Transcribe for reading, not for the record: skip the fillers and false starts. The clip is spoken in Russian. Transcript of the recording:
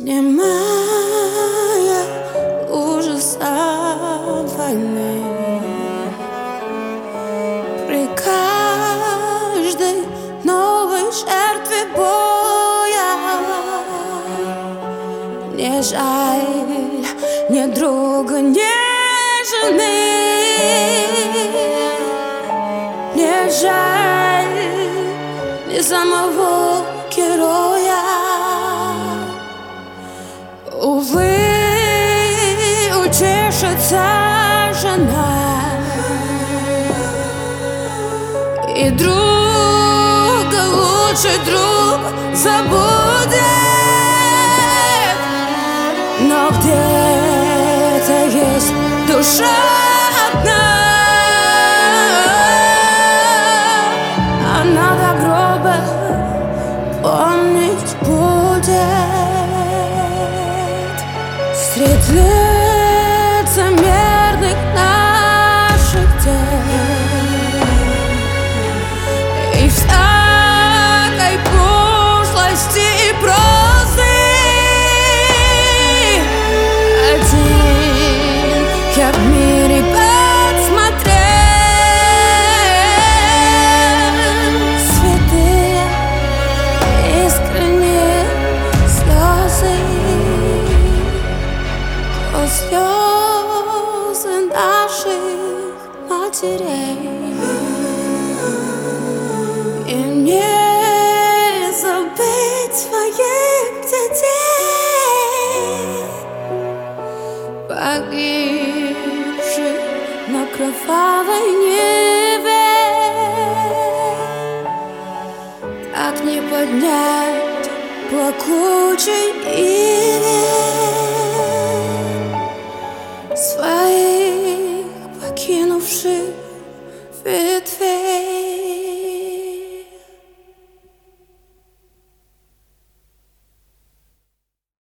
снимая ужас от войны. При каждой новой жертве боя не жаль ни друга, ни жены, не жаль ни самого героя. Увы, утешится жена, и друга лучший друг забудет. Но где-то есть душа одна, она до гроба помнить будет. Средь лицемерных наших дел и всякой пошлости и прозы один я в мире подсмотрел святые искренние слезы. Слезы наших матерей, и не забыть своих детей, погибших на кровавой Неве. Так не поднять плакучий